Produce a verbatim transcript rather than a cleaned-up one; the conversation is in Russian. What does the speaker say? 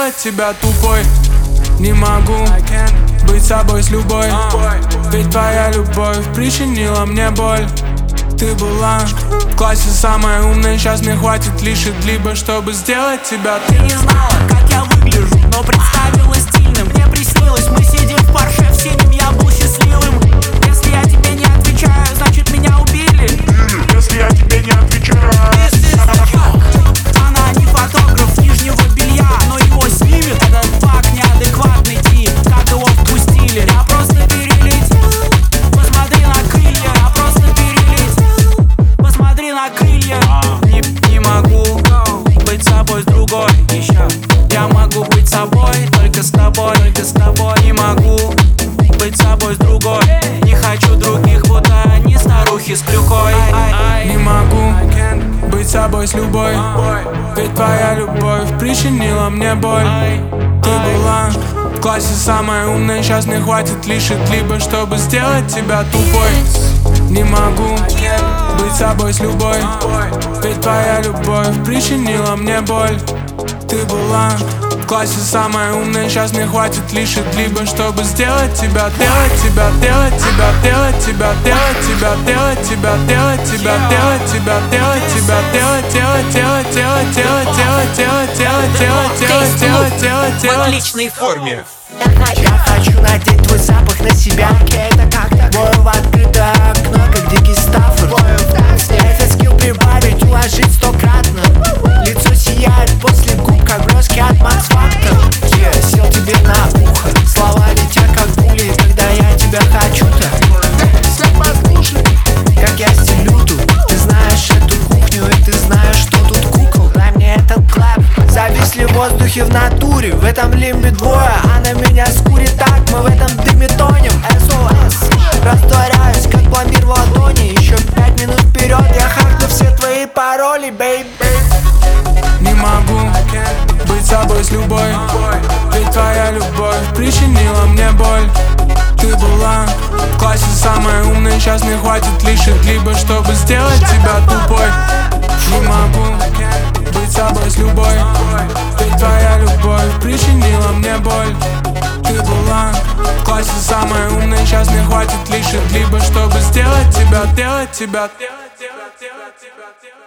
сделать тебя тупой. Не могу быть собой с любой, ведь твоя любовь причинила мне боль. Ты была в классе самая умная, сейчас мне хватит лишь либо, чтобы сделать тебя. Ты не знала, как я выгляжу, но представила стильным. Мне приснилось, мы сидим в Порше в синем, я был счастливым. Если я тебе не отвечаю, значит меня убили. Если я тебе не отвечаю, она не фотограф нижнего белья, но его снимет этот факт, неадекватный тип. Как его впустили? Я просто перелетел. Посмотри на крылья, я просто перелетел. Посмотри на крылья. Не, не могу быть собой с другой еще. Я могу быть собой только с тобой, только с тобой. Не могу быть собой с другой. Не хочу других, будто они старухи с клюкой. Не могу быть собой с любой, ведь твоя любовь причинила мне боль. Ты была в классе самая умная, сейчас мне хватит лишь либо, чтобы сделать тебя тупой. Не могу быть собой с любой, ведь твоя любовь причинила мне боль. Ты была в классе самая умная, сейчас мне хватит лишь либо, чтобы сделать тебя, делать тебя, делать тебя, делать тебя, делать тебя, делать тебя, делать тебя, делать тебя, делать тебя, делать, делать, делать, делать, делать, делать, делать, делать, делать, делать, делать, делать. В отличной форме. Я хочу надеть твой запах на себя. Это как-то бою в открытое окно, как дикий стаффорд. Этот скилл прибавить, уложить стократно. Лицо сияет после губ, как броски от Max Factor. Я сел тебе на ухо, слова летят как пули, когда я тебя хочу-то. Как я стелю тут, ты знаешь эту кухню, и ты знаешь, что тут кукол. Дай мне этот клэп. Зависли в воздухе в натуре, в этом лимбе двое. Она меня скурит так, мы в этом дыме тонем. эс о эс, растворяюсь, как пломбир в ладони. Еще пять минут вперед, я хакну все твои пароли, бейби. Не могу быть собой с любой, ведь твоя любовь причинила мне боль. Ты была в классе самая умная, сейчас мне хватит лишь либо, чтобы сделать тебя тупой. Не могу быть собой с любой, ведь твоя любовь причинила мне боль. Ты была в классе самая умная, сейчас мне хватит лишь либо, чтобы сделать тебя, делать тебя, делать, делать, делать, делать.